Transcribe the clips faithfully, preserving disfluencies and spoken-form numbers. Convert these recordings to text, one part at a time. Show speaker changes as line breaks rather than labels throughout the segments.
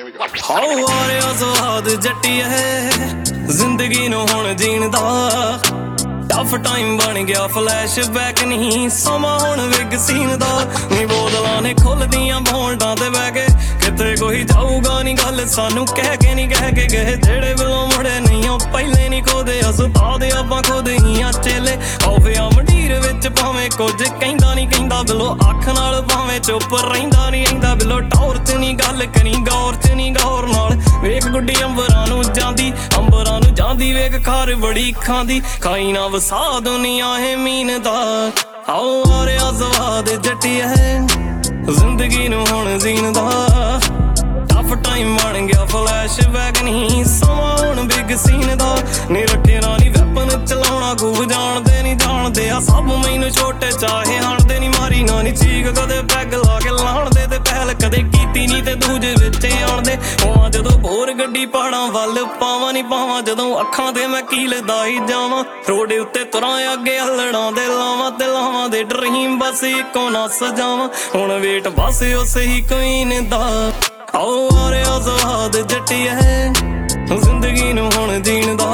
how ਆ ਰਿਹਾ ਸਵਾਦ ਜੱਟੀਏ ਜ਼ਿੰਦਗੀ ਨੂੰ ਹੁਣ ਜੀਣ ਦਾ ਟਫ ਟਾਈਮ ਬਣ ਗਿਆ ਫਲੈਸ਼ਬੈਕ ਨਹੀਂ ਸਮਾਂ ਹੁਣ ਵਿਗ ਸੀਨ ਦਾ ਨੀ ਬੋਤਲਾਂ ਨੇ ਖੁੱਲਦੀਆਂ ਬੋਲਡਾਂ ਤੇ ਬਹਿ ਕੇ ਕਿਤੇ ਕੋਈ ਜਾਊਗਾ ਨੀ ਗੱਲ ਸਾਨੂੰ ਕਹਿ ਕੇ ਨੀ ਕਹਿ ਕੇ ਗਏ ਜਿਹੜੇ ਵੱਲੋਂ ਮੁੜੇ ਨਹੀਂ ਉਹ ਪਹਿਲੇ ਨੀ ਖੋਦੇ ਉਸਤਾਦ ਆਪਾਂ ਖੁਦ ਹੀ ਆ ਚੇਲੇ ਆਉਵਿਆ ਮੰਡੀਰ ਵਿੱਚ ਭਾਵੇਂ ਕੁਝ ਕਹਿੰਦਾ ਨੀ ਕਹਿੰਦਾ ਬਿਲੋ ਅੱਖ ਨਾਲ ਭਾਵੇਂ ਚੁੱਪ ਰਹਿੰਦਾ ਨੀ ਰਹਿੰਦਾ ਬਿਲੋ ਟੌਰ ਚ ਨੀ ਗੱਲ ਕਰੀ ਗੌਰ ਚ ਨੀ ਗੌਰ ਨਾਲ ਵੇਖ ਗੁੱਡੀ ਅੰਬਰਾਂ ਨੂੰ ਜਾਂਦੀ ਅੰਬਰਾਂ ਨੂੰ ਜਾਂਦੀ ਵੇਖ ਖਾਰ ਬੜੀ ਖਾਂਦੀ ਖਾਈ ਨਾ ਵਸਾ ਦੁਨੀਆ ਹੈ ਮੀਨ ਦਾ ਆਓ ਆ ਰਿਹਾ ਸਵਾਦ ਜੱਟੀਏ ਜ਼ਿੰਦਗੀ ਨੂੰ ਹੁਣ ਜੀਣ ਦਾ ਟਫ ਟਾਈਮ ਬਣ ਗਿਆ ਫਲੈਸ਼ਬੈਕ ਨਹੀਂ ਸਮਾਂ ਹੁਣ ਬਿਗ ਸੀਨ ਦਾ ਨੀ ਰੱਖੇ ਨਾ ਨੀ ਵੈਪਨ ਚਲਾਉਣਾ ਖੂਬ ਜਾਣਦੇ ਨੀ ਜਾਣਦੇ ਆ ਸਭ ਮੈਨੂੰ ਛੋਟੇ ਚਾਹੇ ਹਣਦੇ ਨੀ ਮਾਰੀ ਨਾ ਨੀ ਚੀਕ ਕਦੇ ਪੈਗ ਲਾ ਕੇ ਲਾਣਦੇ ਤੇ ਪਹਿਲ ਕਦੇ ਕੀਤੀ ਨੀ ਤੇ ਦੂਜੇ ਵਿੱਚ ਆਉਣਦੇ ਹੋਵਾਂ ਜਦੋਂ ਭੋਰ ਗੱਡੀ ਪਹਾੜਾਂ ਵੱਲ ਪਾਵਾਂ ਨੀ ਪਾਵਾਂ ਜਦੋਂ ਅੱਖਾਂ ਤੇ ਮੈਂ ਕੀਲਦਾ ਹੀ ਜਾਵਾਂ ਰੋਡੇ ਉੱਤੇ ਤੁਰਾਂ ਅੱਗੇ ਹੱਲੜਾਂ ਦੇ ਲਾਵਾਂ ਤੇ ਲਾਵਾਂ ਦੇ ਡਰੀਮ ਬਸ ਇੱਕੋ ਨਾ ਸਜਾਵਾਂ ਹੁਣ ਵੇਟ ਬਸ ਉਸੇ ਹੀ ਕੁਈਨ ਦਾ ਆਓ ਆ ਰਿਹਾ ਸਵਾਦ ਜੱਟੀਏ ਜ਼ਿੰਦਗੀ ਨੂੰ ਹੁਣ ਜੀਣ ਦਾ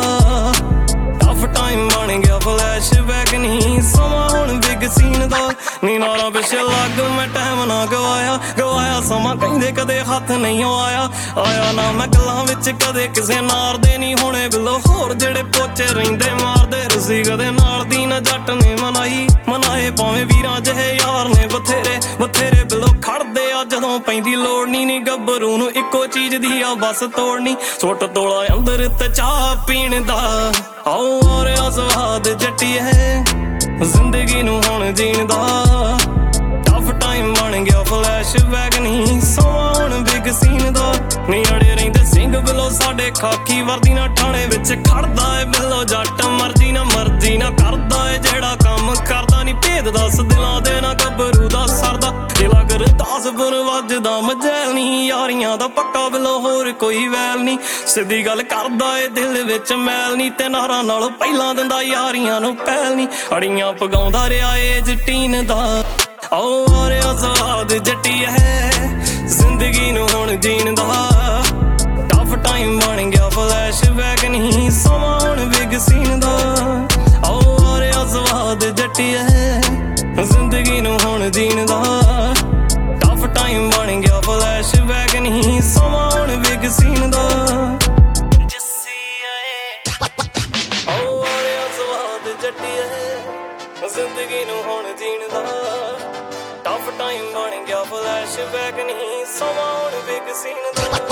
ਟਫ ਟਾਈਮ ਬਣ ਗਿਆ ਫਲੈਸ਼ਬੈਕ ਨਹੀਂ ਸਮਾਂ ਹੁਣ ਬਿਗ ਸੀਨ ਦਾ ਨੀ ਨਾਲਾਂ ਪਿੱਛੇ ਲੱਗ ਮੈਂ ਟਾਈਮ ਨਾ ਗਵਾਇਆ ਗਵਾਇਆ ਸਮਾਂ ਕਹਿੰਦੇ ਕਦੇ ਹੱਥ ਨਹੀਂ ਆਇਆ ਆਇਆ ਨਾ ਮੈਂ ਗੱਲਾਂ ਵਿੱਚ ਕਦੇ ਕਿਸੇ ਨਾਰ ਦੇ ਨਹੀਂ ਹੋਣੇ ਬਿਲੋ ਹੋਰ ਜਿਹੜੇ ਪੋਚੇ ਰਹਿੰਦੇ ਮਾਰਦੇ ਰਸੀ ਕਦੇ ਨਾਲ ਦੀ ਨਾ ਜੱਟ ਨੇ ਮਨਾਈ ਮਨਾਏ ਭਾਵੇਂ ਵੀਰਾਂ ਜਿਹੇ ਯਾਰ ਨੇ ਬਥੇਰੇ ਬਥੇਰੇ ਬਿਲੋ ਖੜਦੇ ਆ ਜਦੋਂ ਪੈਂਦੀ ਲੋੜ ਨੀ ਨੀ ਗੱਭਰੂ ਨੂੰ ਇੱਕੋ ਚੀਜ਼ ਦੀ ਆ ਬਸ ਤੋੜਨੀ ਸੁੱਟ ਤੋਲਾ ਅੰਦਰ ਤੇ ਚਾਹ ਪੀਣ ਦਾ ਆਓ ਆ ਰਿਹਾ ਸਵਾਦ ਜੱਟੀਏ ਜ਼ਿੰਦਗੀ ਨੂੰ ਹੁਣ ਜੀਣ ਦਾ ਟਫ ਟਾਈਮ ਬਣ ਗਿਆ ਫਲੈਸ਼ਬੈਕ ਨਹੀਂ ਸਮਾਂ ਹੁਣ ਬਿਗ ਸੀਨ ਦਾ ਨੀ ਅੜੇ ਰਹਿੰਦੇ ਸਿੰਘ ਬਿਲੋ ਸਾਡੇ ਖਾਕੀ ਵਰਦੀ ਨਾ ਠਾਣੇ ਵਿੱਚ ਖੜਦਾ ਏ ਬਿਲੋ ਜੱਟ ਮਰਜੀ ਨਾ ਮਰਜੀ ਨਾ ਕਰਦਾ ਏ ਜਿਹੜਾ ਕੰਮ ਕਰਦਾ ਨੀ ਭੇਦ ਦੱਸ ਦਿਲਾਂ ਦੇ ਨਾ ਗੱਭਰੂ ਦਾ ਸਰਦਾ ਦਿਲਾ ਗੁਰਦਾਸਪੁਰ ਵੱਜਦਾ ਮਜੈਲ ਨੀ ਯਾਰੀਆਂ ਦਾ ਪੱਕਾ ਬਿਲੋ ਹੋਰ ਕੋਈ ਵੈਲ ਨੀ ਸਿੱਧੀ ਗੱਲ ਕਰਦਾ ਏ ਦਿਲ ਵਿੱਚ ਮੈਲ ਨੀ ਤੇ ਨਾਰਾਂ ਨਾਲੋਂ ਪਹਿਲਾਂ ਦਿੰਦਾ ਯਾਰੀਆਂ ਨੂੰ ਪਹਿਲ ਨੀ ਅੜੀਆਂ ਪਗਾਉਂਦਾ ਰਿਹਾ ਏ ਜਟੀਨ ਦਾ ਆਓ ਆ ਰਿਹਾ ਸਵਾਦ ਜੱਟੀਏ ਜ਼ਿੰਦਗੀ ਨੂੰ ਹੁਣ ਜੀਣ ਦਾ ਟਫ ਟਾਈਮ ਬਣ ਗਿਆ ਫਲੈਸ਼ਬੈਕ ਨਹੀਂ ਸਮਾਂ ਹੁਣ ਬਿਗ ਸੀਨ ਦਾ ਆਓ ਆ ਰਿਹਾ ਸਵਾਦ ਜੱਟੀਏ ਜ਼ਿੰਦਗੀ ਨੂੰ ਹੁਣ ਜੀਣ ਦਾ ਟਫ ਟਾਈਮ ਬਣ ਗਿਆ ਫਲੈਸ਼ਬੈਕ ਨਹੀਂ ਸਮਾਂ ਹੁਣ ਬਿਗ ਸੀਨ ਦਾ ਆਓ ਆ ਰਿਹਾ ਸਵਾਦ ਜੱਟੀਏ ਜ਼ਿੰਦਗੀ ਨੂੰ ਹੁਣ ਜੀਣ ਦਾ ਟਫ ਟਾਈਮ ਬਣ ਗਿਆ ਫਲੈਸ਼ਬੈਕ ਨਹੀਂ ਸਮਾਂ ਹੁਣ ਬਿਗ ਸੀਨ ਦਾ